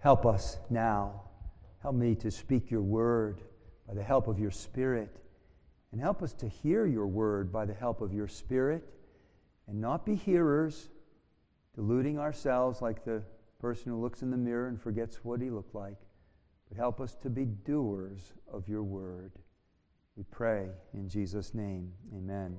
Help us now. Help me to speak your word by the help of your Spirit. And help us to hear your word by the help of your Spirit. And not be hearers, deluding ourselves like the person who looks in the mirror and forgets what he looked like. But help us to be doers of your word. We pray in Jesus' name. Amen.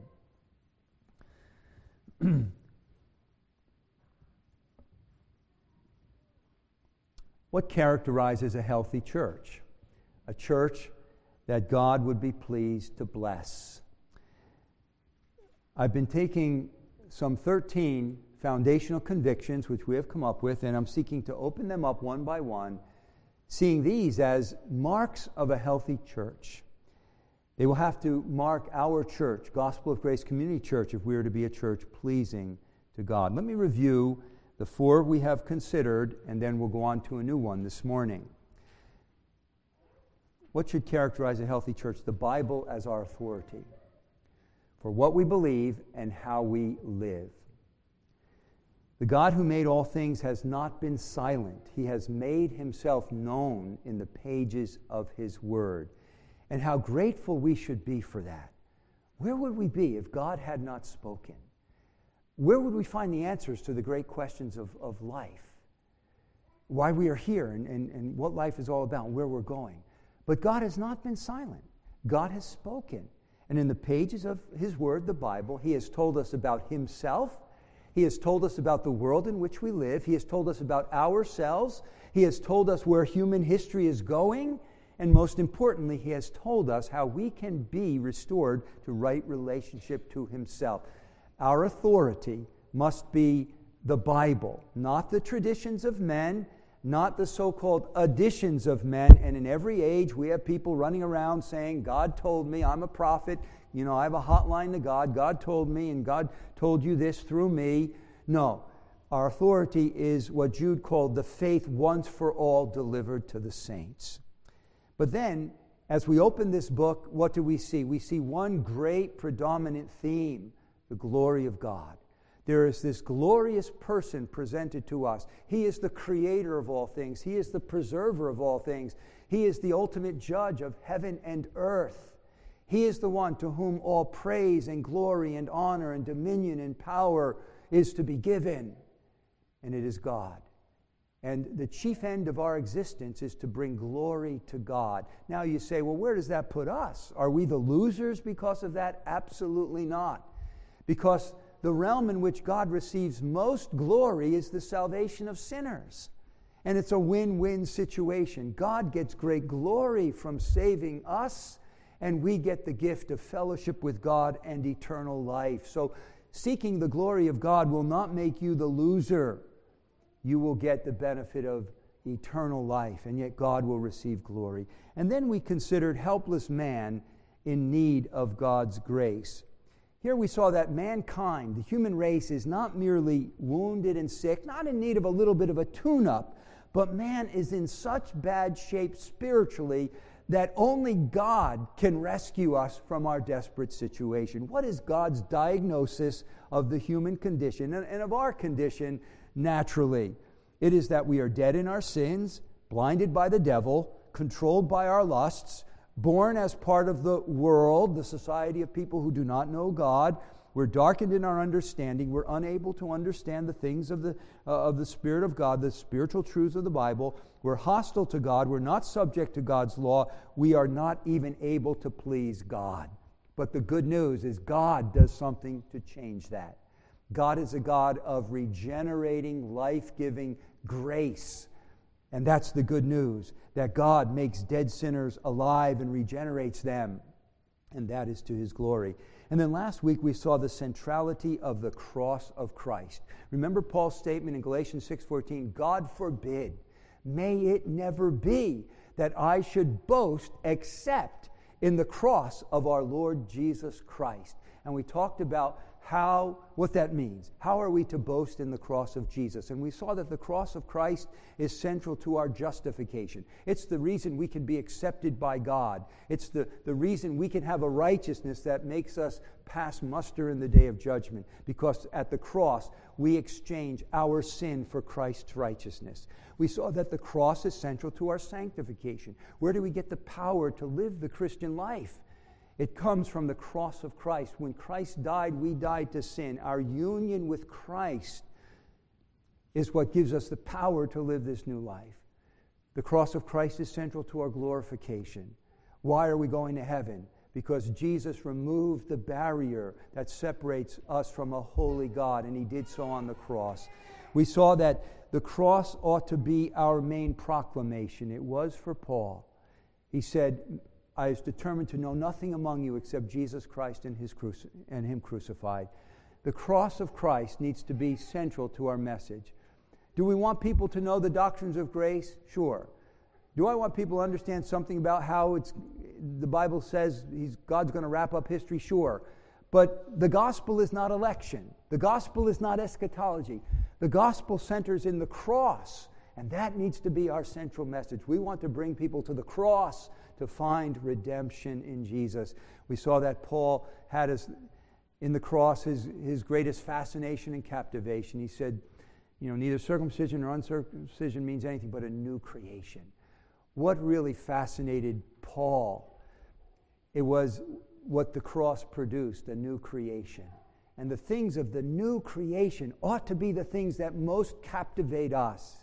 What characterizes a healthy church? A church that God would be pleased to bless. I've been taking some 13 foundational convictions which we have come up with, and I'm seeking to open them up one by one, seeing these as marks of a healthy church. They will have to mark our church, Gospel of Grace Community Church, if we are to be a church pleasing to God. Let me review the 4 we have considered, and then we'll go on to a new one this morning. What should characterize a healthy church? The Bible as our authority for what we believe and how we live. The God who made all things has not been silent. He has made himself known in the pages of his word. And how grateful we should be for that. Where would we be if God had not spoken? Where would we find the answers to the great questions of life? Why we are here and what life is all about and where we're going. But God has not been silent. God has spoken. And in the pages of his word, the Bible, he has told us about himself. He has told us about the world in which we live. He has told us about ourselves. He has told us where human history is going. And most importantly, he has told us how we can be restored to right relationship to himself. Our authority must be the Bible, not the traditions of men, not the so-called additions of men. And in every age, we have people running around saying, God told me, I'm a prophet, I have a hotline to God. God told me, and God told you this through me. No, our authority is what Jude called the faith once for all delivered to the saints. But then, as we open this book, what do we see? We see one great predominant theme, the glory of God. There is this glorious person presented to us. He is the creator of all things. He is the preserver of all things. He is the ultimate judge of heaven and earth. He is the one to whom all praise and glory and honor and dominion and power is to be given. And it is God. And the chief end of our existence is to bring glory to God. Now you say, well, where does that put us? Are we the losers because of that? Absolutely not. Because the realm in which God receives most glory is the salvation of sinners. And it's a win-win situation. God gets great glory from saving us, and we get the gift of fellowship with God and eternal life. So seeking the glory of God will not make you the loser. You will get the benefit of eternal life, and yet God will receive glory. And then we considered helpless man in need of God's grace. Here we saw that mankind, the human race, is not merely wounded and sick, not in need of a little bit of a tune-up, but man is in such bad shape spiritually that only God can rescue us from our desperate situation. What is God's diagnosis of the human condition and of our condition naturally? It is that we are dead in our sins, blinded by the devil, controlled by our lusts, born as part of the world, the society of people who do not know God. We're darkened in our understanding. We're unable to understand the things of the Spirit of God, the spiritual truths of the Bible. We're hostile to God. We're not subject to God's law. We are not even able to please God. But the good news is God does something to change that. God is a God of regenerating, life-giving grace. And that's the good news, that God makes dead sinners alive and regenerates them. And that is to his glory. And then last week we saw the centrality of the cross of Christ. Remember Paul's statement in Galatians 6:14, God forbid, may it never be that I should boast except in the cross of our Lord Jesus Christ. And we talked about what that means. How are we to boast in the cross of Jesus? And we saw that the cross of Christ is central to our justification. It's the reason we can be accepted by God. It's the reason we can have a righteousness that makes us pass muster in the day of judgment, because at the cross we exchange our sin for Christ's righteousness. We saw that the cross is central to our sanctification. Where do we get the power to live the Christian life? It comes from the cross of Christ. When Christ died, we died to sin. Our union with Christ is what gives us the power to live this new life. The cross of Christ is central to our glorification. Why are we going to heaven? Because Jesus removed the barrier that separates us from a holy God, and he did so on the cross. We saw that the cross ought to be our main proclamation. It was for Paul. He said, I was determined to know nothing among you except Jesus Christ and him crucified. The cross of Christ needs to be central to our message. Do we want people to know the doctrines of grace? Sure. Do I want people to understand something about how the Bible says God's going to wrap up history? Sure. But the gospel is not election. The gospel is not eschatology. The gospel centers in the cross, and that needs to be our central message. We want to bring people to the cross to find redemption in Jesus. We saw that Paul had in the cross his greatest fascination and captivation. He said, neither circumcision nor uncircumcision means anything but a new creation. What really fascinated Paul? It was what the cross produced, a new creation. And the things of the new creation ought to be the things that most captivate us.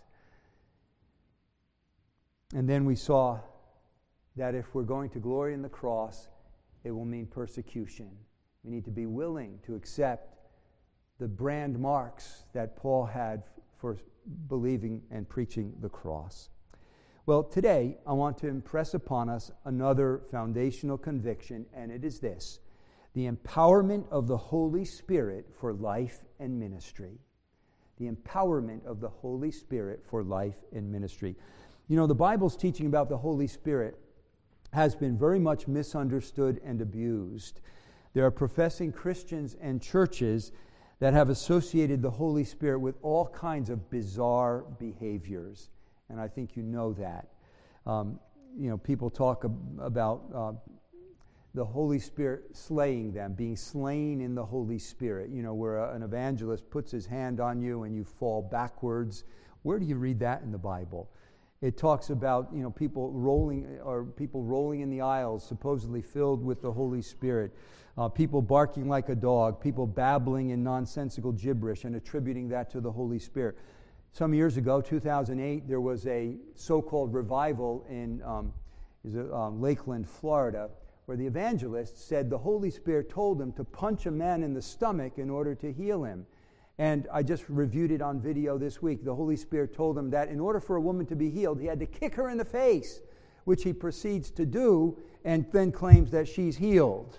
And then we saw that if we're going to glory in the cross, it will mean persecution. We need to be willing to accept the brand marks that Paul had for believing and preaching the cross. Well, today I want to impress upon us another foundational conviction, and it is this: the empowerment of the Holy Spirit for life and ministry. The empowerment of the Holy Spirit for life and ministry. The Bible's teaching about the Holy Spirit has been very much misunderstood and abused. There are professing Christians and churches that have associated the Holy Spirit with all kinds of bizarre behaviors, and I think you know that. People talk about the Holy Spirit slaying them, being slain in the Holy Spirit, where an evangelist puts his hand on you and you fall backwards. Where do you read that in the Bible? It talks about people rolling in the aisles, supposedly filled with the Holy Spirit, people barking like a dog, people babbling in nonsensical gibberish and attributing that to the Holy Spirit. Some years ago, 2008, there was a so-called revival in Lakeland, Florida, where the evangelist said the Holy Spirit told him to punch a man in the stomach in order to heal him. And I just reviewed it on video this week. The Holy Spirit told him that in order for a woman to be healed, he had to kick her in the face, which he proceeds to do and then claims that she's healed.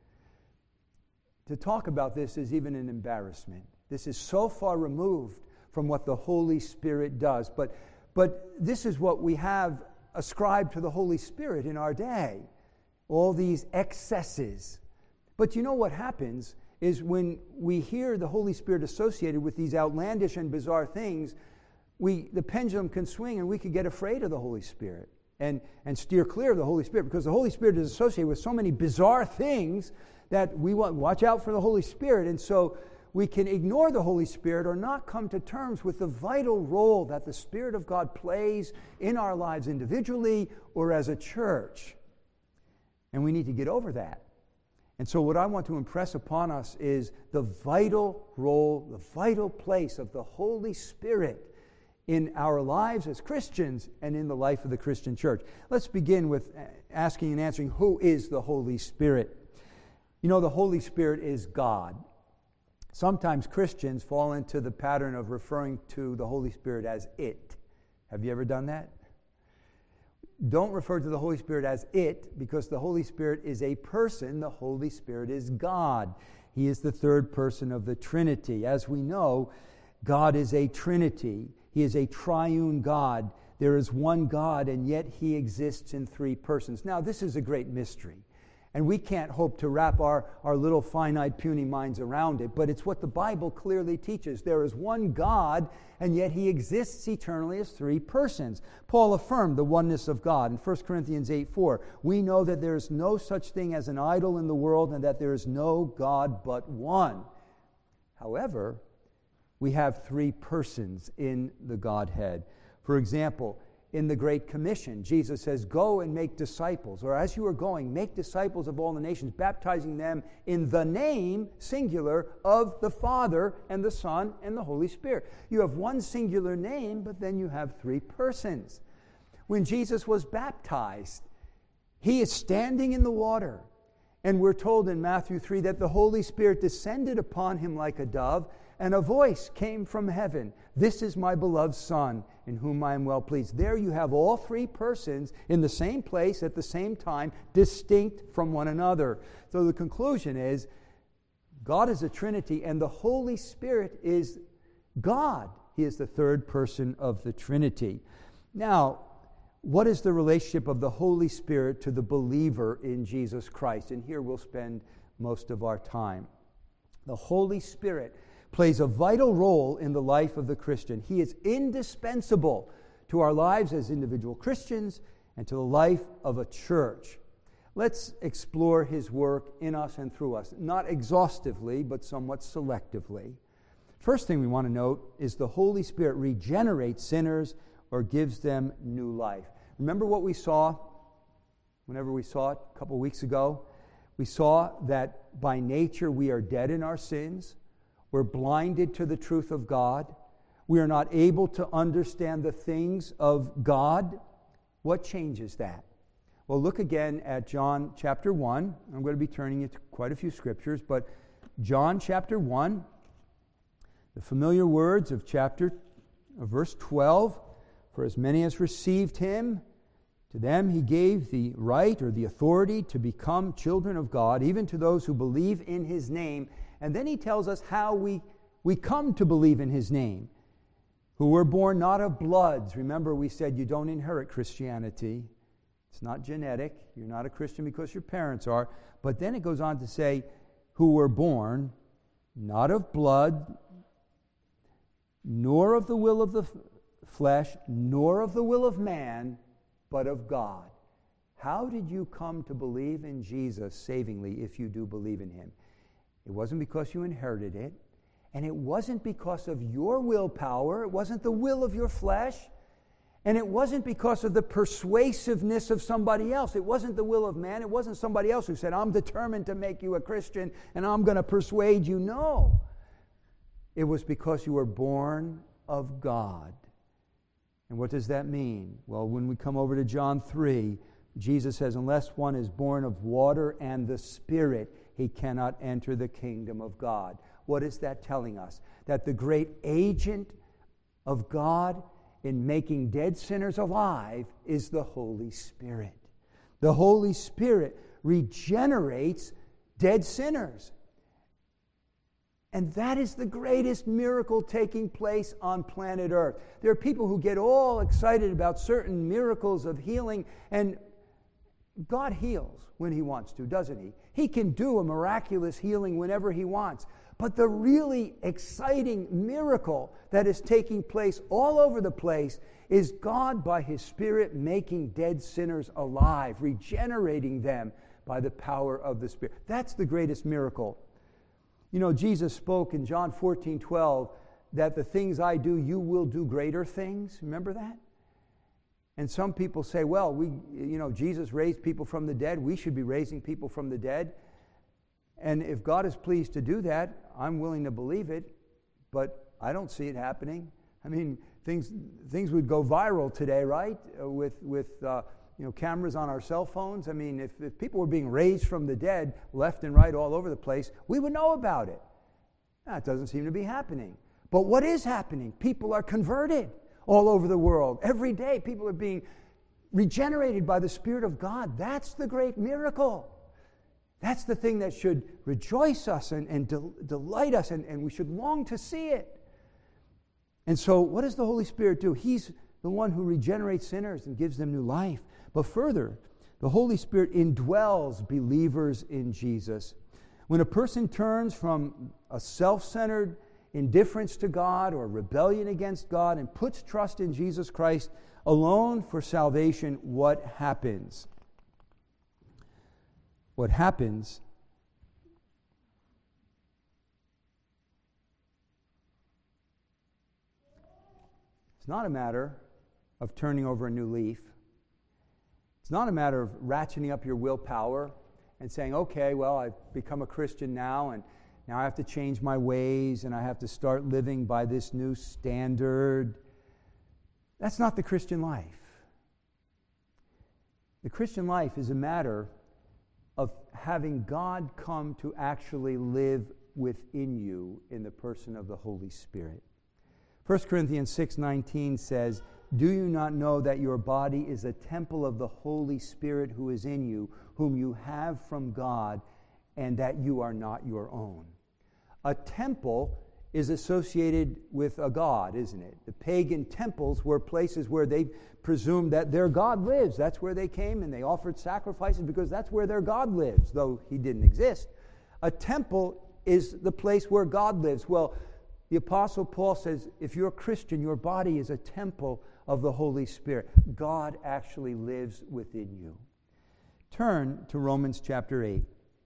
To talk about this is even an embarrassment. This is so far removed from what the Holy Spirit does. But this is what we have ascribed to the Holy Spirit in our day. All these excesses. But you know what happens is when we hear the Holy Spirit associated with these outlandish and bizarre things, the pendulum can swing and we could get afraid of the Holy Spirit and steer clear of the Holy Spirit, because the Holy Spirit is associated with so many bizarre things that we want to watch out for the Holy Spirit. And so we can ignore the Holy Spirit or not come to terms with the vital role that the Spirit of God plays in our lives individually or as a church. And we need to get over that. And so what I want to impress upon us is the vital role, the vital place of the Holy Spirit in our lives as Christians and in the life of the Christian church. Let's begin with asking and answering, who is the Holy Spirit? The Holy Spirit is God. Sometimes Christians fall into the pattern of referring to the Holy Spirit as it. Have you ever done that? Don't refer to the Holy Spirit as it, because the Holy Spirit is a person. The Holy Spirit is God. He is the third person of the Trinity. As we know, God is a Trinity. He is a triune God. There is one God, and yet He exists in three persons. Now, this is a great mystery. And we can't hope to wrap our little finite, puny minds around it, but it's what the Bible clearly teaches. There is one God, and yet he exists eternally as three persons. Paul affirmed the oneness of God in 1 Corinthians 8:4. We know that there is no such thing as an idol in the world, and that there is no God but one. However, we have three persons in the Godhead. For example, in the Great Commission, Jesus says, go and make disciples, or as you are going, make disciples of all the nations, baptizing them in the name, singular, of the Father and the Son and the Holy Spirit. You have one singular name, but then you have three persons. When Jesus was baptized, he is standing in the water, and we're told in Matthew 3 that the Holy Spirit descended upon him like a dove, and a voice came from heaven. This is my beloved Son, in whom I am well pleased. There you have all three persons in the same place at the same time, distinct from one another. So the conclusion is, God is a Trinity, and the Holy Spirit is God. He is the third person of the Trinity. Now, what is the relationship of the Holy Spirit to the believer in Jesus Christ? And here we'll spend most of our time. The Holy Spirit plays a vital role in the life of the Christian. He is indispensable to our lives as individual Christians and to the life of a church. Let's explore his work in us and through us, not exhaustively, but somewhat selectively. First thing we want to note is the Holy Spirit regenerates sinners or gives them new life. Remember what we saw whenever we saw it a couple weeks ago? We saw that by nature we are dead in our sins. We're blinded to the truth of God. We are not able to understand the things of God. What changes that? Well, look again at John chapter 1. I'm going to be turning it to quite a few scriptures, but John chapter 1, the familiar words of verse 12, for as many as received him, to them he gave the right or the authority to become children of God, even to those who believe in his name. And then he tells us how we come to believe in his name. Who were born not of bloods. Remember, we said you don't inherit Christianity. It's not genetic. You're not a Christian because your parents are. But then it goes on to say, who were born not of blood, nor of the will of the flesh, nor of the will of man, but of God. How did you come to believe in Jesus savingly if you do believe in him? It wasn't because you inherited it, and it wasn't because of your willpower. It wasn't the will of your flesh, and it wasn't because of the persuasiveness of somebody else. It wasn't the will of man. It wasn't somebody else who said, I'm determined to make you a Christian, and I'm going to persuade you. No. It was because you were born of God. And what does that mean? Well, when we come over to John 3, Jesus says, unless one is born of water and the Spirit, he cannot enter the kingdom of God. What is that telling us? That the great agent of God in making dead sinners alive is the Holy Spirit. The Holy Spirit regenerates dead sinners. And that is the greatest miracle taking place on planet Earth. There are people who get all excited about certain miracles of healing, and God heals when he wants to, doesn't he? He can do a miraculous healing whenever he wants. But the really exciting miracle that is taking place all over the place is God, by his Spirit, making dead sinners alive, regenerating them by the power of the Spirit. That's the greatest miracle. You know, Jesus spoke in John 14:12 that the things I do, you will do greater things. Remember that? And some people say, well, Jesus raised people from the dead. We should be raising people from the dead. And if God is pleased to do that, I'm willing to believe it, but I don't see it happening. I mean, things would go viral today, right? With cameras on our cell phones. I mean, if people were being raised from the dead left and right all over the place, we would know about it. That doesn't seem to be happening. But what is happening? People are converted all over the world. Every day, people are being regenerated by the Spirit of God. That's the great miracle. That's the thing that should rejoice us and delight us, and we should long to see it. And so what does the Holy Spirit do? He's the one who regenerates sinners and gives them new life. But further, The Holy Spirit indwells believers in Jesus. When a person turns from a self-centered indifference to God or rebellion against God and puts trust in Jesus Christ alone for salvation, what happens? What happens it's not a matter of turning over a new leaf. It's not a matter of ratcheting up your willpower and saying, okay, well, I've become a Christian now, and now I have to change my ways, and I have to start living by this new standard. That's not the Christian life. The Christian life is a matter of having God come to actually live within you in the person of the Holy Spirit. 1 Corinthians 6:19 says, "Do you not know that your body is a temple of the Holy Spirit who is in you, whom you have from God, and that you are not your own?" A temple is associated with a god, isn't it? The pagan temples were places where they presumed that their God lives. That's where they came, and they offered sacrifices because that's where their God lives, though he didn't exist. A temple is the place where God lives. Well, the Apostle Paul says, if you're a Christian, your body is a temple of the Holy Spirit. God actually lives within you. Turn to Romans chapter 8.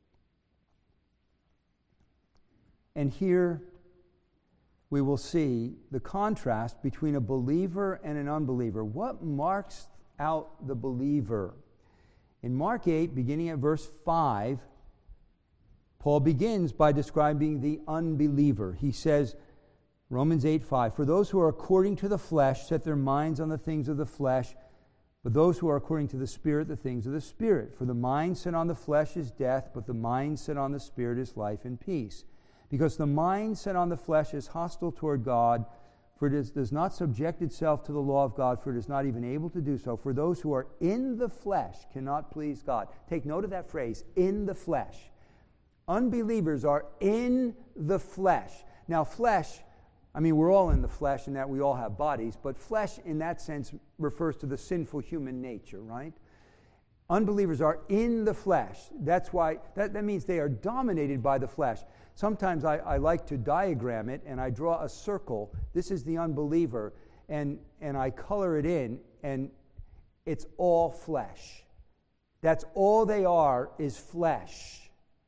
And here we will see the contrast between a believer and an unbeliever. What marks out the believer? In Mark 8, beginning at verse 5, Paul begins by describing the unbeliever. He says, Romans 8:5, "For those who are according to the flesh set their minds on the things of the flesh, but those who are according to the Spirit, the things of the Spirit. For the mind set on the flesh is death, but the mind set on the Spirit is life and peace. Because the mind set on the flesh is hostile toward God, for it does not subject itself to the law of God, for it is not even able to do so. For those who are in the flesh cannot please God." Take note of that phrase, in the flesh. Unbelievers are in the flesh. Now, flesh, I mean, we're all in the flesh in that we all have bodies, but flesh in that sense refers to the sinful human nature, right? Unbelievers are in the flesh. That's why, that means they are dominated by the flesh. Sometimes I like to diagram it, and I draw a circle. This is the unbeliever, and I color it in, and it's all flesh. That's all they are, is flesh.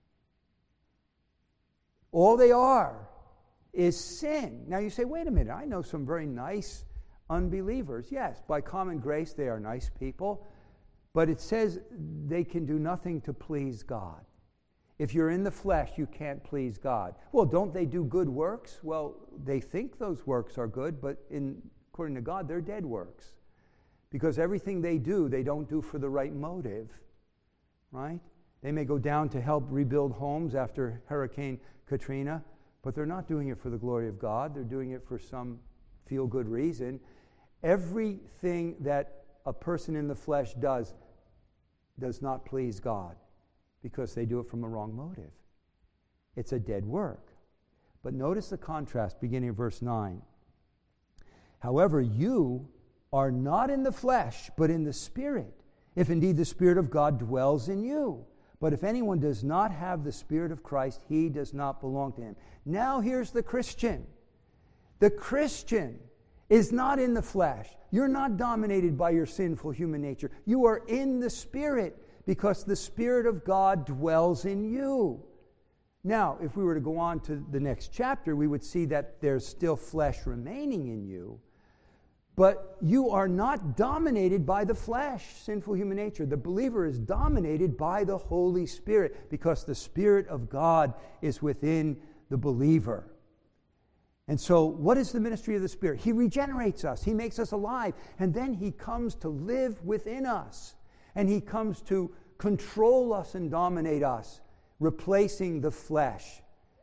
All they are is sin. Now you say, wait a minute, I know some very nice unbelievers. Yes, by common grace they are nice people, but it says they can do nothing to please God. If you're in the flesh, you can't please God. Well, don't they do good works? Well, they think those works are good, but according to God, they're dead works. Because everything they do, they don't do for the right motive, right? They may go down to help rebuild homes after Hurricane Katrina, but they're not doing it for the glory of God. They're doing it for some feel-good reason. Everything that a person in the flesh does not please God, because they do it from a wrong motive. It's a dead work. But notice the contrast beginning of verse 9. "However, you are not in the flesh, but in the Spirit, if indeed the Spirit of God dwells in you. But if anyone does not have the Spirit of Christ, he does not belong to him." Now here's the Christian. The Christian is not in the flesh. You're not dominated by your sinful human nature. You are in the Spirit, because the Spirit of God dwells in you. Now, if we were to go on to the next chapter, we would see that there's still flesh remaining in you, but you are not dominated by the flesh, sinful human nature. The believer is dominated by the Holy Spirit, because the Spirit of God is within the believer. And so, what is the ministry of the Spirit? He regenerates us. He makes us alive. And then He comes to live within us. And He comes to control us and dominate us, replacing the flesh.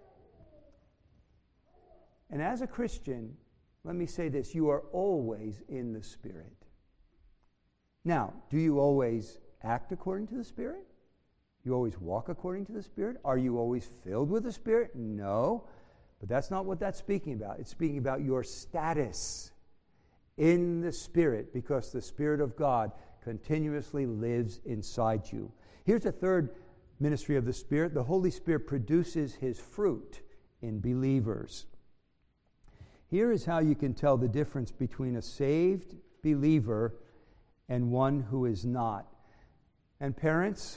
And as a Christian, let me say this, you are always in the Spirit. Now, do you always act according to the Spirit? You always walk according to the Spirit? Are you always filled with the Spirit? No. But that's not what that's speaking about. It's speaking about your status in the Spirit, because the Spirit of God continuously lives inside you. Here's a third ministry of the Spirit. The Holy Spirit produces His fruit in believers. Here is how you can tell the difference between a saved believer and one who is not. And parents,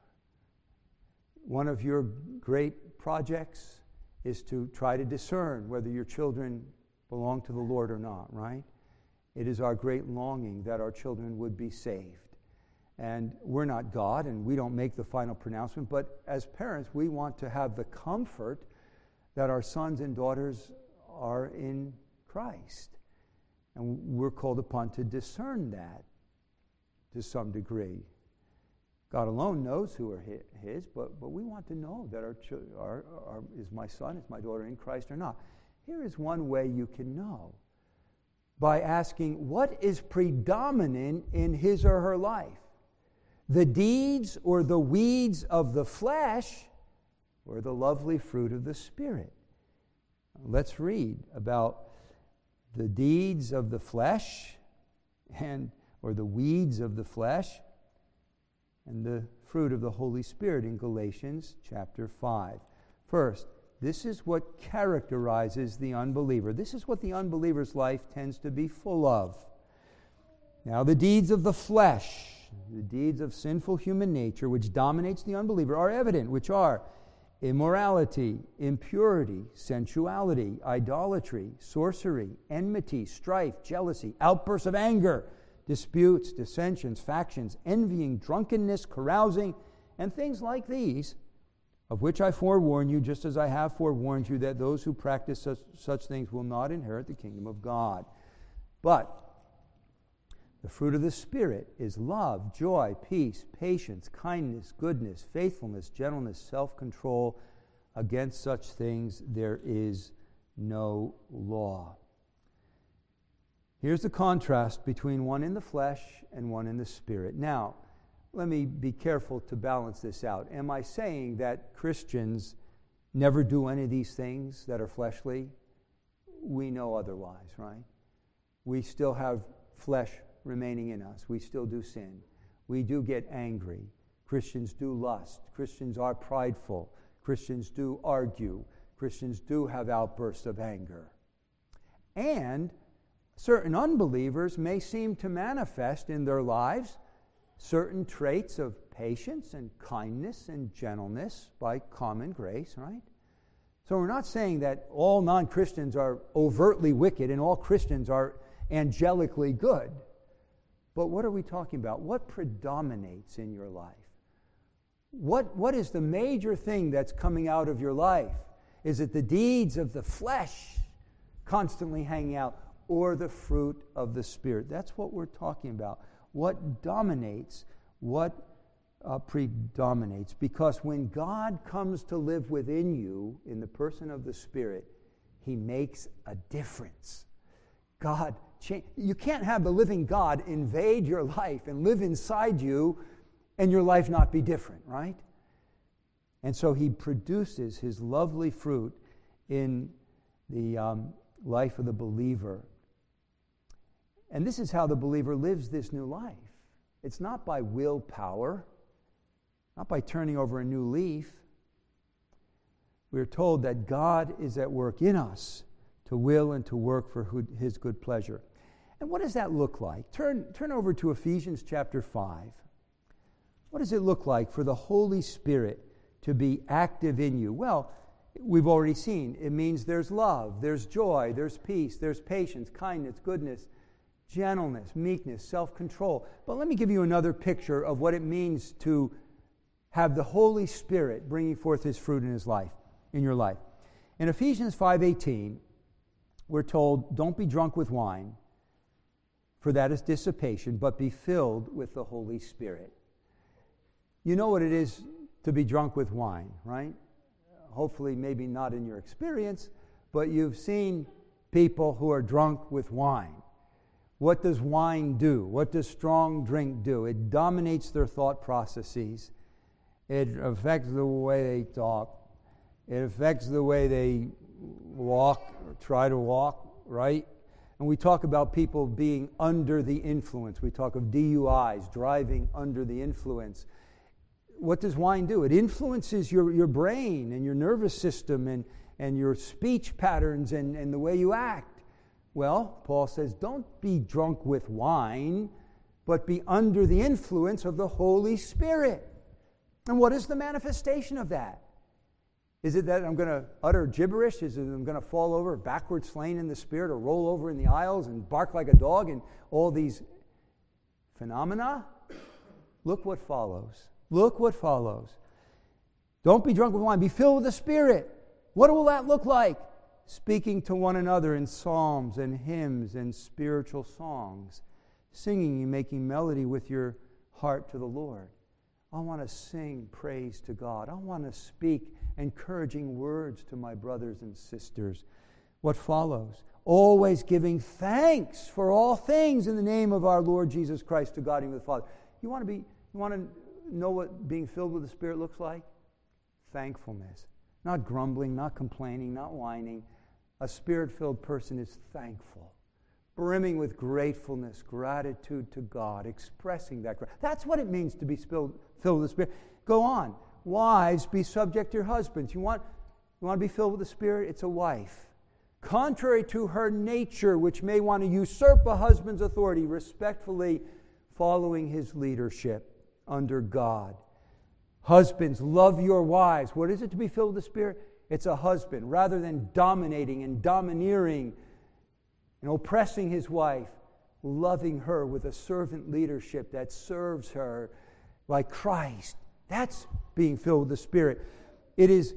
one of your great projects is to try to discern whether your children belong to the Lord or not, right? It is our great longing that our children would be saved. And we're not God, and we don't make the final pronouncement, but as parents, we want to have the comfort that our sons and daughters are in Christ. And we're called upon to discern that to some degree. God alone knows who are His, but we want to know that is my son, is my daughter in Christ or not. Here is one way you can know. By asking, what is predominant in his or her life? The deeds or the weeds of the flesh, or the lovely fruit of the Spirit? Let's read about the deeds of the flesh, or the weeds of the flesh, and the fruit of the Holy Spirit in Galatians chapter 5. First, this is what characterizes the unbeliever. This is what the unbeliever's life tends to be full of. Now, the deeds of the flesh, the deeds of sinful human nature, which dominates the unbeliever, are evident, which are immorality, impurity, sensuality, idolatry, sorcery, enmity, strife, jealousy, outbursts of anger, disputes, dissensions, factions, envying, drunkenness, carousing, and things like these, of which I forewarn you, just as I have forewarned you, that those who practice such things will not inherit the kingdom of God. But the fruit of the Spirit is love, joy, peace, patience, kindness, goodness, faithfulness, gentleness, self-control. Against such things there is no law. Here's the contrast between one in the flesh and one in the Spirit. Now, let me be careful to balance this out. Am I saying that Christians never do any of these things that are fleshly? We know otherwise, right? We still have flesh remaining in us. We still do sin. We do get angry. Christians do lust. Christians are prideful. Christians do argue. Christians do have outbursts of anger. And certain unbelievers may seem to manifest in their lives certain traits of patience and kindness and gentleness by common grace, right? So we're not saying that all non-Christians are overtly wicked and all Christians are angelically good. But what are we talking about? What predominates in your life? What is the major thing that's coming out of your life? Is it the deeds of the flesh constantly hanging out, or the fruit of the Spirit? That's what we're talking about. What dominates, what predominates. Because when God comes to live within you in the person of the Spirit, He makes a difference. God, you can't have the living God invade your life and live inside you and your life not be different, right? And so He produces His lovely fruit in the life of the believer. And this is how the believer lives this new life. It's not by willpower, not by turning over a new leaf. We're told that God is at work in us to will and to work for His good pleasure. And what does that look like? Turn over to Ephesians chapter 5. What does it look like for the Holy Spirit to be active in you? Well, we've already seen. It means there's love, there's joy, there's peace, there's patience, kindness, goodness, gentleness, meekness, self-control. But let me give you another picture of what it means to have the Holy Spirit bringing forth His fruit in your life. In Ephesians 5:18, we're told, don't be drunk with wine, for that is dissipation, but be filled with the Holy Spirit. You know what it is to be drunk with wine, right? Hopefully, maybe not in your experience, but you've seen people who are drunk with wine. What does wine do? What does strong drink do? It dominates their thought processes. It affects the way they talk. It affects the way they walk or try to walk, right? And we talk about people being under the influence. We talk of DUIs, driving under the influence. What does wine do? It influences your brain and your nervous system and your speech patterns and the way you act. Well, Paul says, don't be drunk with wine, but be under the influence of the Holy Spirit. And what is the manifestation of that? Is it that I'm going to utter gibberish? Is it that I'm going to fall over backwards slain in the Spirit or roll over in the aisles and bark like a dog and all these phenomena? Look what follows. Look what follows. Don't be drunk with wine. Be filled with the Spirit. What will that look like? Speaking to one another in psalms and hymns and spiritual songs. Singing and making melody with your heart to the Lord. I want to sing praise to God. I want to speak encouraging words to my brothers and sisters. What follows? Always giving thanks for all things in the name of our Lord Jesus Christ to God and the Father. You want to know what being filled with the Spirit looks like? Thankfulness. Not grumbling, not complaining, not whining. A Spirit-filled person is thankful, brimming with gratefulness, gratitude to God, expressing that. That's what it means to be filled with the Spirit. Go on. Wives, be subject to your husbands. You want to be filled with the Spirit? It's a wife. Contrary to her nature, which may want to usurp a husband's authority, respectfully following his leadership under God. Husbands, love your wives. What is it to be filled with the Spirit? It's a husband. Rather than dominating and domineering and oppressing his wife, loving her with a servant leadership that serves her like Christ. That's being filled with the Spirit. It is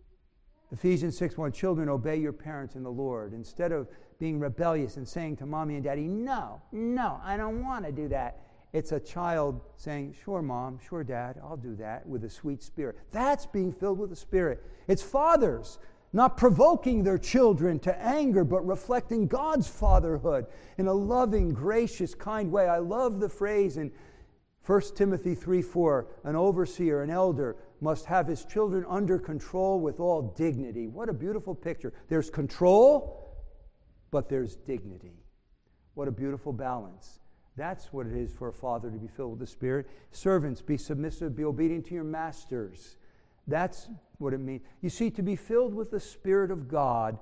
Ephesians 6:1, children, obey your parents in the Lord. Instead of being rebellious and saying to mommy and daddy, no, I don't want to do that. It's a child saying, sure, Mom, sure, Dad, I'll do that, with a sweet spirit. That's being filled with the Spirit. It's fathers not provoking their children to anger, but reflecting God's fatherhood in a loving, gracious, kind way. I love the phrase in 1 Timothy 3:4, an overseer, an elder, must have his children under control with all dignity. What a beautiful picture. There's control, but there's dignity. What a beautiful balance. That's what it is for a father to be filled with the Spirit. Servants, be submissive, be obedient to your masters. That's what it means. You see, to be filled with the Spirit of God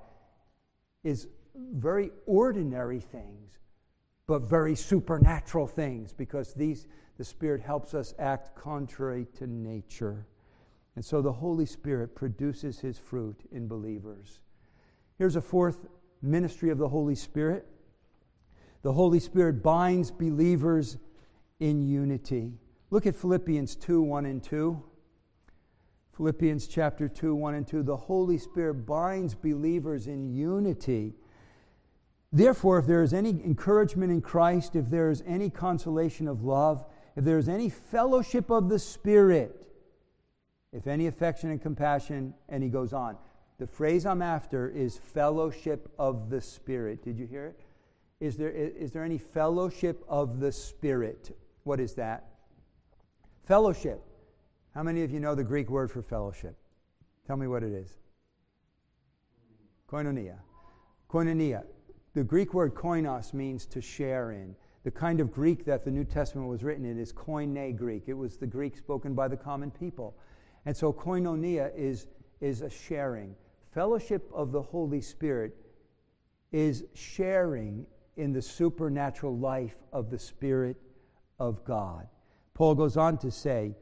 is very ordinary things, but very supernatural things, because the Spirit helps us act contrary to nature. And so the Holy Spirit produces His fruit in believers. Here's a fourth ministry of the Holy Spirit. The Holy Spirit binds believers in unity. Look at Philippians 2:1 and 2. Philippians chapter 2, 1 and 2. The Holy Spirit binds believers in unity. Therefore, if there is any encouragement in Christ, if there is any consolation of love, if there is any fellowship of the Spirit, if any affection and compassion, and he goes on. The phrase I'm after is fellowship of the Spirit. Did you hear it? Is there any fellowship of the Spirit? What is that? Fellowship. How many of you know the Greek word for fellowship? Tell me what it is. Koinonia. Koinonia. The Greek word koinos means to share in. The kind of Greek that the New Testament was written in is koine Greek. It was the Greek spoken by the common people. And so koinonia is a sharing. Fellowship of the Holy Spirit is sharing in the supernatural life of the Spirit of God. Paul goes on to say,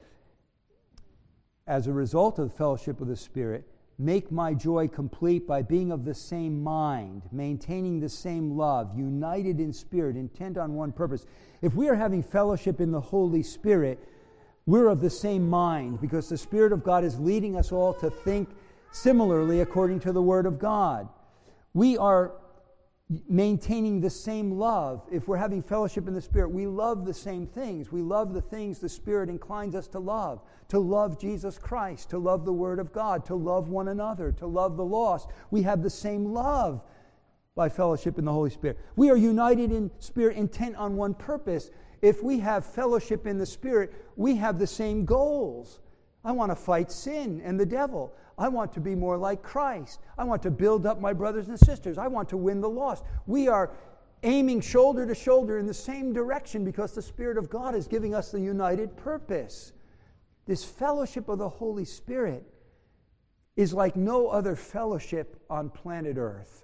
as a result of the fellowship of the Spirit, make my joy complete by being of the same mind, maintaining the same love, united in spirit, intent on one purpose. If we are having fellowship in the Holy Spirit, we're of the same mind, because the Spirit of God is leading us all to think similarly according to the Word of God. We are maintaining the same love. If we're having fellowship in the Spirit, we love the same things. We love the things the Spirit inclines us to love Jesus Christ, to love the Word of God, to love one another, to love the lost. We have the same love by fellowship in the Holy Spirit. We are united in spirit, intent on one purpose. If we have fellowship in the Spirit, we have the same goals. I want to fight sin and the devil. I want to be more like Christ. I want to build up my brothers and sisters. I want to win the lost. We are aiming shoulder to shoulder in the same direction because the Spirit of God is giving us the united purpose. This fellowship of the Holy Spirit is like no other fellowship on planet Earth.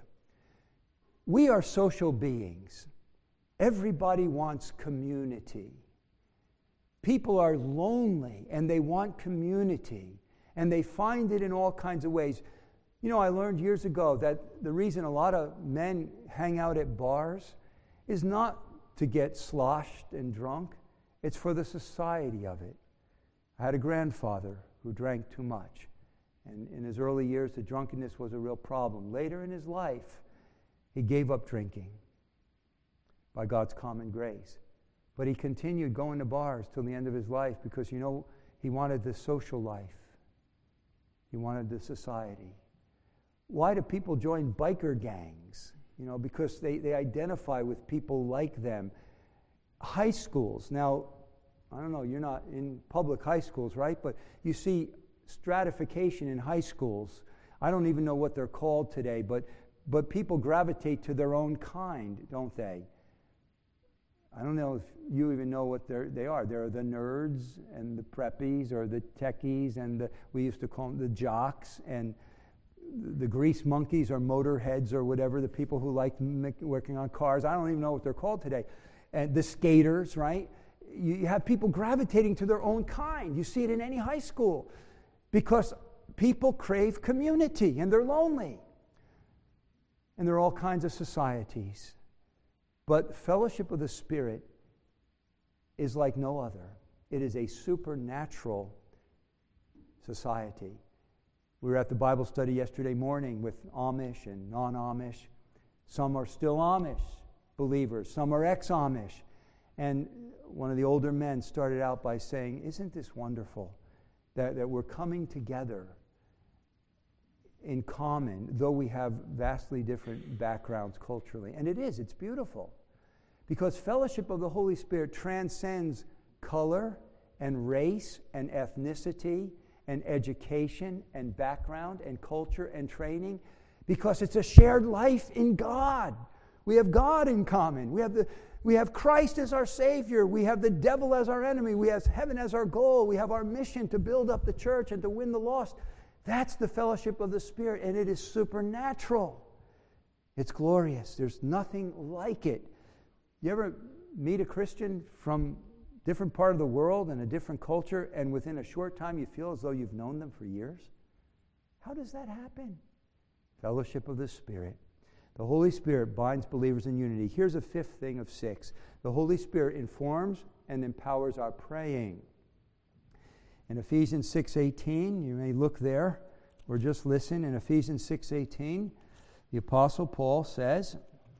We are social beings. Everybody wants community. People are lonely and they want community, and they find it in all kinds of ways. You know, I learned years ago that the reason a lot of men hang out at bars is not to get sloshed and drunk. It's for the society of it. I had a grandfather who drank too much. And in his early years, the drunkenness was a real problem. Later in his life, he gave up drinking by God's common grace. But he continued going to bars till the end of his life because, you know, he wanted the social life. He wanted the society. Why do people join biker gangs? You know, because they identify with people like them. High schools. Now, I don't know, you're not in public high schools, right? But you see stratification in high schools. I don't even know what they're called today, but people gravitate to their own kind, don't they? I don't know if you even know what they are. There are the nerds and the preppies, or the techies, and we used to call them the jocks, and the grease monkeys or motorheads or whatever, the people who like working on cars. I don't even know what they're called today. And the skaters, right? You have people gravitating to their own kind. You see it in any high school because people crave community and they're lonely. And there are all kinds of societies. But fellowship of the Spirit is like no other. It is a supernatural society. We were at the Bible study yesterday morning with Amish and non-Amish. Some are still Amish believers. Some are ex-Amish. And one of the older men started out by saying, isn't this wonderful that we're coming together in common, though we have vastly different backgrounds culturally. And it is, it's beautiful. Because fellowship of the Holy Spirit transcends color and race and ethnicity and education and background and culture and training, because it's a shared life in God. We have God in common. We have Christ as our Savior. We have the devil as our enemy. We have heaven as our goal. We have our mission to build up the church and to win the lost. That's the fellowship of the Spirit, and it is supernatural. It's glorious. There's nothing like it. You ever meet a Christian from a different part of the world and a different culture, and within a short time you feel as though you've known them for years? How does that happen? Fellowship of the Spirit. The Holy Spirit binds believers in unity. Here's a fifth thing of 6. The Holy Spirit informs and empowers our praying. In Ephesians 6:18, you may look there or just listen. In Ephesians 6:18, the Apostle Paul says,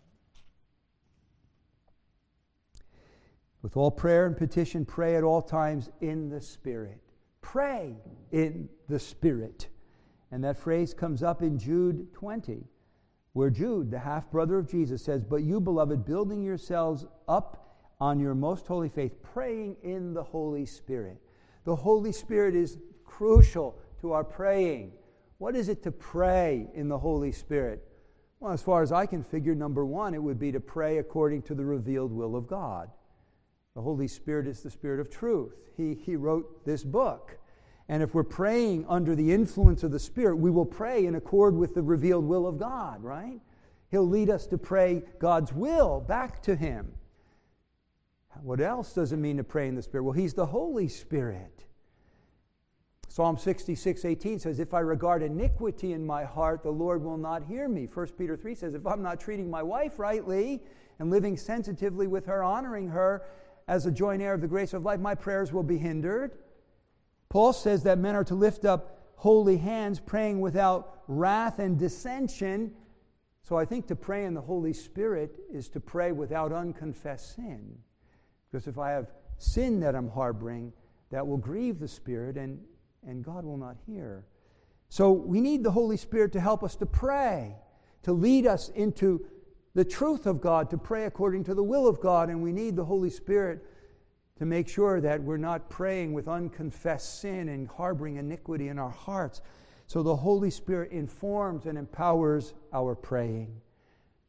with all prayer and petition, pray at all times in the Spirit. Pray in the Spirit. And that phrase comes up in Jude 20, where Jude, the half-brother of Jesus, says, but you, beloved, building yourselves up on your most holy faith, praying in the Holy Spirit. The Holy Spirit is crucial to our praying. What is it to pray in the Holy Spirit? Well, as far as I can figure, number one, it would be to pray according to the revealed will of God. The Holy Spirit is the Spirit of truth. He wrote this book. And if we're praying under the influence of the Spirit, we will pray in accord with the revealed will of God, right? He'll lead us to pray God's will back to Him. What else does it mean to pray in the Spirit? Well, He's the Holy Spirit. Psalm 66:18 says, if I regard iniquity in my heart, the Lord will not hear me. 1 Peter 3 says, if I'm not treating my wife rightly and living sensitively with her, honoring her as a joint heir of the grace of life, my prayers will be hindered. Paul says that men are to lift up holy hands, praying without wrath and dissension. So I think to pray in the Holy Spirit is to pray without unconfessed sin. Because if I have sin that I'm harboring, that will grieve the Spirit, and God will not hear. So we need the Holy Spirit to help us to pray, to lead us into the truth of God, to pray according to the will of God. And we need the Holy Spirit to make sure that we're not praying with unconfessed sin and harboring iniquity in our hearts. So the Holy Spirit informs and empowers our praying.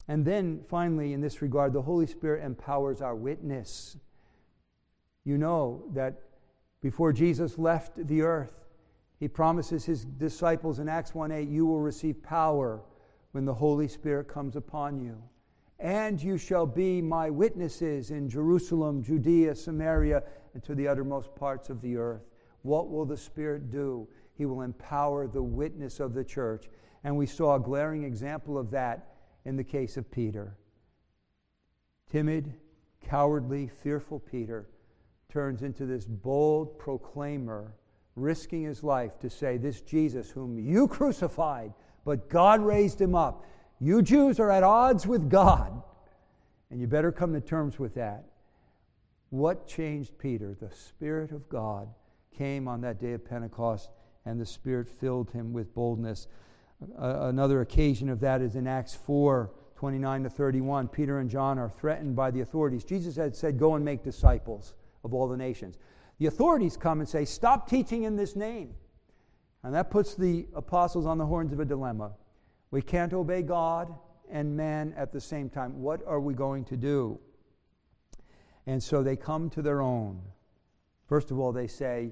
And then, finally, in this regard, the Holy Spirit empowers our witness. You know that before Jesus left the earth, he promises his disciples in Acts 1:8, you will receive power when the Holy Spirit comes upon you. And you shall be my witnesses in Jerusalem, Judea, Samaria, and to the uttermost parts of the earth. What will the Spirit do? He will empower the witness of the church. And we saw a glaring example of that in the case of Peter. Timid, cowardly, fearful Peter turns into this bold proclaimer, risking his life to say, this Jesus whom you crucified, but God raised him up. You Jews are at odds with God, and you better come to terms with that. What changed Peter? The Spirit of God came on that day of Pentecost, and the Spirit filled him with boldness. Another occasion of that is in Acts 4:29-31. Peter and John are threatened by the authorities. Jesus had said, go and make disciples of all the nations. The authorities come and say, stop teaching in this name. And that puts the apostles on the horns of a dilemma. We can't obey God and man at the same time. What are we going to do? And so they come to their own. First of all, they say,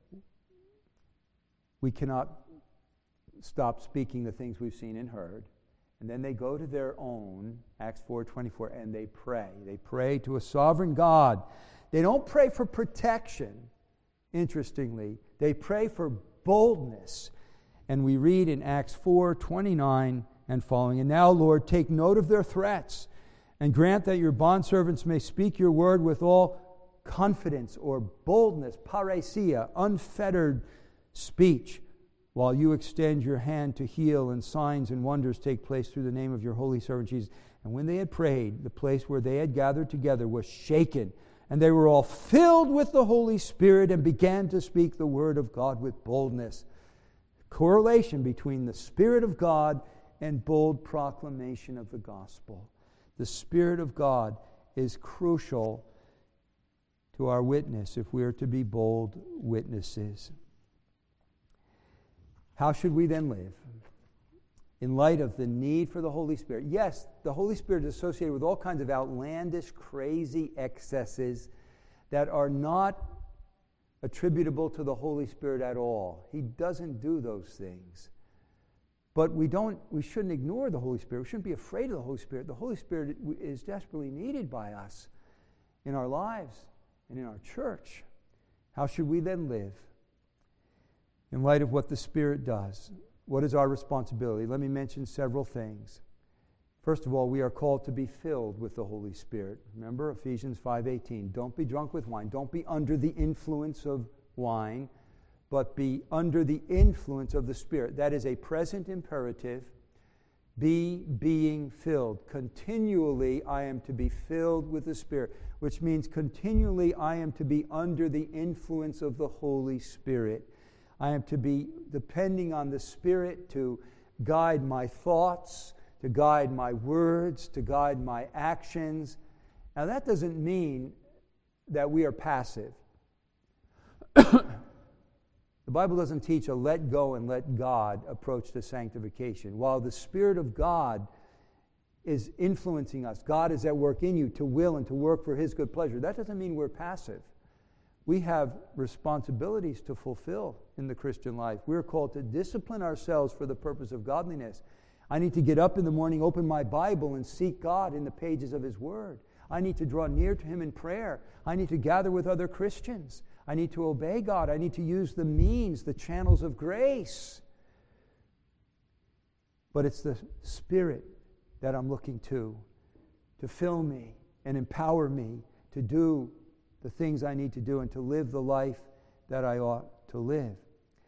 we cannot stop speaking the things we've seen and heard. And then they go to their own, Acts 4:24, and they pray. They pray to a sovereign God. They don't pray for protection, interestingly. They pray for boldness. And we read in Acts 4:29 and following, and now, Lord, take note of their threats, and grant that your bondservants may speak your word with all confidence or boldness, parousia, unfettered speech, while you extend your hand to heal, and signs and wonders take place through the name of your holy servant Jesus. And when they had prayed, the place where they had gathered together was shaken, and they were all filled with the Holy Spirit and began to speak the word of God with boldness. Correlation between the Spirit of God and bold proclamation of the gospel. The Spirit of God is crucial to our witness if we are to be bold witnesses. How should we then live? In light of the need for the Holy Spirit. Yes, the Holy Spirit is associated with all kinds of outlandish, crazy excesses that are not attributable to the Holy Spirit at all. He doesn't do those things. But we shouldn't ignore the Holy Spirit. We shouldn't be afraid of the Holy Spirit. The Holy Spirit is desperately needed by us in our lives and in our church. How should we then live? In light of what the Spirit does, what is our responsibility? Let me mention several things. First of all, we are called to be filled with the Holy Spirit. Remember Ephesians 5:18. Don't be drunk with wine. Don't be under the influence of wine, but be under the influence of the Spirit. That is a present imperative. Being filled. Continually I am to be filled with the Spirit, which means continually I am to be under the influence of the Holy Spirit. I am to be depending on the Spirit to guide my thoughts, to guide my words, to guide my actions. Now that doesn't mean that we are passive. The Bible doesn't teach a let go and let God approach to sanctification. While the Spirit of God is influencing us, God is at work in you to will and to work for His good pleasure. That doesn't mean we're passive. We have responsibilities to fulfill in the Christian life. We're called to discipline ourselves for the purpose of godliness. I need to get up in the morning, open my Bible, and seek God in the pages of His Word. I need to draw near to Him in prayer. I need to gather with other Christians. I need to obey God. I need to use the means, the channels of grace. But it's the Spirit that I'm looking to fill me and empower me to do the things I need to do and to live the life that I ought to live.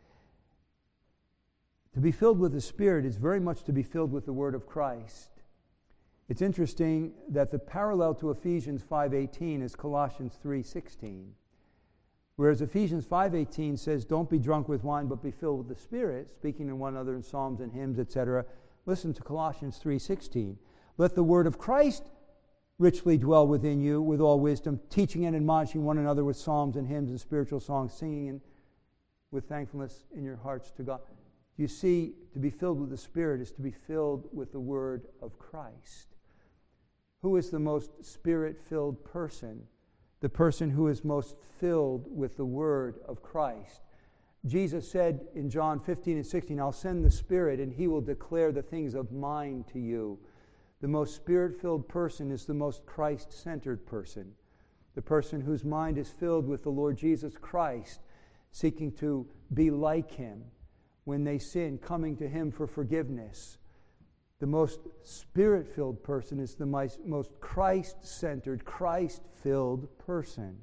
To be filled with the Spirit is very much to be filled with the Word of Christ. It's interesting that the parallel to Ephesians 5:18 is Colossians 3:16. Whereas Ephesians 5:18 says, don't be drunk with wine, but be filled with the Spirit, speaking to one another in psalms and hymns, etc. Listen to Colossians 3:16. Let the word of Christ richly dwell within you with all wisdom, teaching and admonishing one another with psalms and hymns and spiritual songs, singing with thankfulness in your hearts to God. You see, to be filled with the Spirit is to be filled with the word of Christ. Who is the most Spirit-filled person? The person who is most filled with the Word of Christ. Jesus said in John 15 and 16, I'll send the Spirit and He will declare the things of mine to you. The most Spirit-filled person is the most Christ-centered person. The person whose mind is filled with the Lord Jesus Christ, seeking to be like Him. When they sin, coming to Him for forgiveness. The most Spirit-filled person is the most Christ-centered, Christ-filled person.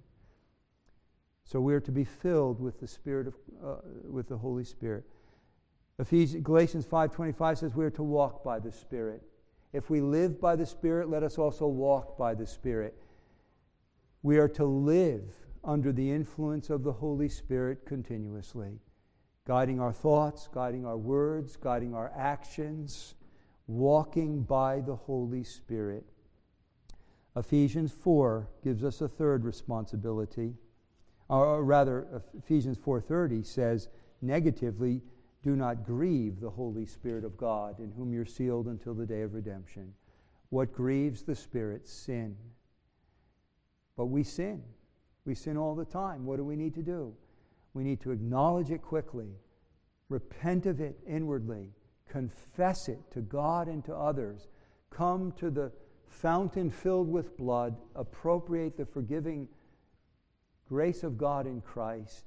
So we are to be filled with the Spirit with the Holy Spirit. Galatians 5:25 says we are to walk by the Spirit. If we live by the Spirit, let us also walk by the Spirit. We are to live under the influence of the Holy Spirit continuously, guiding our thoughts, guiding our words, guiding our actions, walking by the Holy Spirit. Ephesians 4 gives us a third responsibility. Or rather, Ephesians 4:30 says, negatively, do not grieve the Holy Spirit of God, in whom you're sealed until the day of redemption. What grieves the Spirit? Sin. But we sin. We sin all the time. What do we need to do? We need to acknowledge it quickly, repent of it inwardly, confess it to God and to others, come to the fountain filled with blood, appropriate the forgiving grace of God in Christ,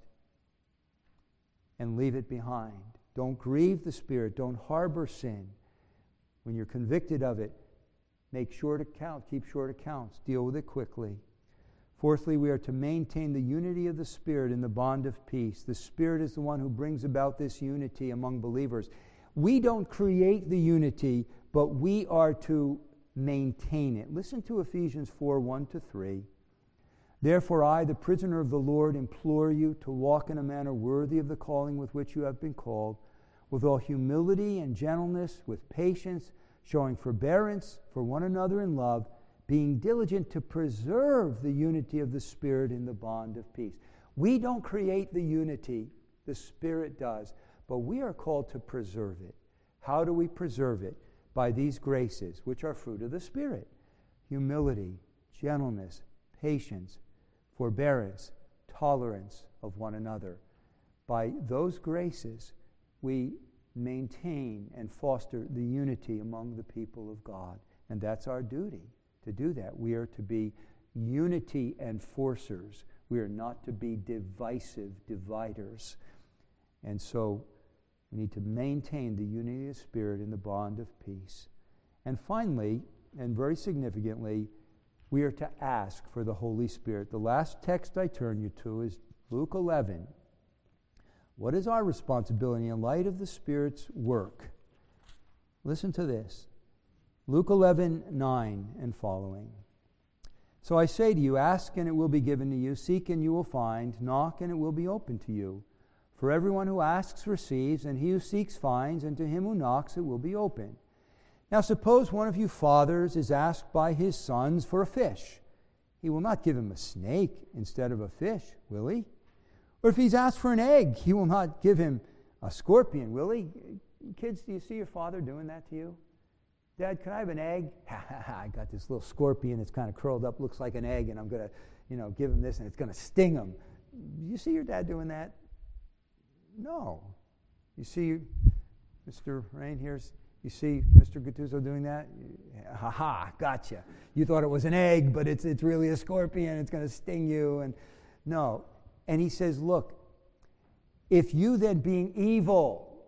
and leave it behind. Don't grieve the Spirit. Don't harbor sin. When you're convicted of it, make short account, keep short accounts, deal with it quickly. Fourthly, we are to maintain the unity of the Spirit in the bond of peace. The Spirit is the one who brings about this unity among believers. We don't create the unity, but we are to maintain it. Listen to Ephesians 4:1-3. Therefore I, the prisoner of the Lord, implore you to walk in a manner worthy of the calling with which you have been called, with all humility and gentleness, with patience, showing forbearance for one another in love, being diligent to preserve the unity of the Spirit in the bond of peace. We don't create the unity, the Spirit does, but we are called to preserve it. How do we preserve it? By these graces, which are fruit of the Spirit. Humility, gentleness, patience, forbearance, tolerance of one another. By those graces, we maintain and foster the unity among the people of God. And that's our duty, to do that. We are to be unity enforcers. We are not to be divisive dividers. And so we need to maintain the unity of the Spirit in the bond of peace. And finally, and very significantly, we are to ask for the Holy Spirit. The last text I turn you to is Luke 11. What is our responsibility in light of the Spirit's work? Listen to this. Luke 11:9 and following. So I say to you, ask and it will be given to you, seek and you will find, knock and it will be opened to you. For everyone who asks receives, and he who seeks finds, and to him who knocks it will be opened. Now suppose one of you fathers is asked by his sons for a fish. He will not give him a snake instead of a fish, will he? Or if he's asked for an egg, he will not give him a scorpion, will he? Kids, do you see your father doing that to you? Dad, can I have an egg? I got this little scorpion that's kind of curled up, looks like an egg, and I'm going to, give him this, and it's going to sting him. You see your dad doing that? No. You see Mr. Rain here's, you see Mr. Gattuso doing that? Ha-ha, gotcha. You thought it was an egg, but it's really a scorpion. It's going to sting you. And no. And he says, look, if you then being evil,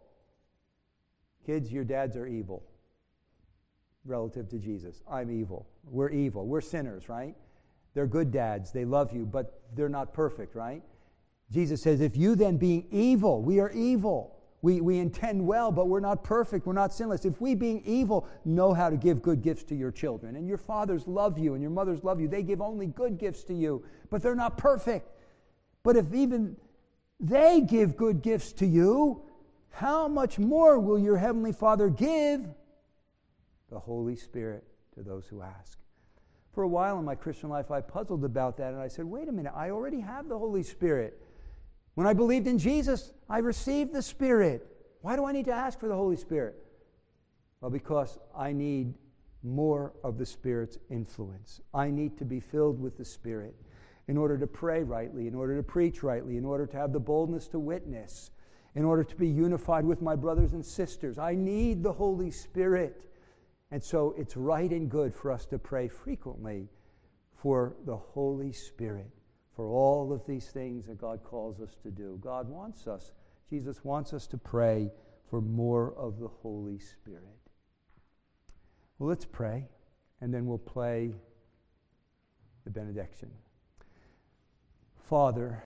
kids, your dads are evil relative to Jesus. I'm evil. We're evil. We're sinners, right? They're good dads. They love you, but they're not perfect, right? Jesus says, if you then being evil, we are evil. We intend well, but we're not perfect. We're not sinless. If we being evil know how to give good gifts to your children, and your fathers love you and your mothers love you, they give only good gifts to you, but they're not perfect. But if even they give good gifts to you, how much more will your Heavenly Father give the Holy Spirit to those who ask? For a while in my Christian life, I puzzled about that, and I said, wait a minute, I already have the Holy Spirit. When I believed in Jesus, I received the Spirit. Why do I need to ask for the Holy Spirit? Well, because I need more of the Spirit's influence. I need to be filled with the Spirit in order to pray rightly, in order to preach rightly, in order to have the boldness to witness, in order to be unified with my brothers and sisters. I need the Holy Spirit. And so it's right and good for us to pray frequently for the Holy Spirit, for all of these things that God calls us to do. God wants us, Jesus wants us to pray for more of the Holy Spirit. Well, let's pray, and then we'll play the benediction. Father,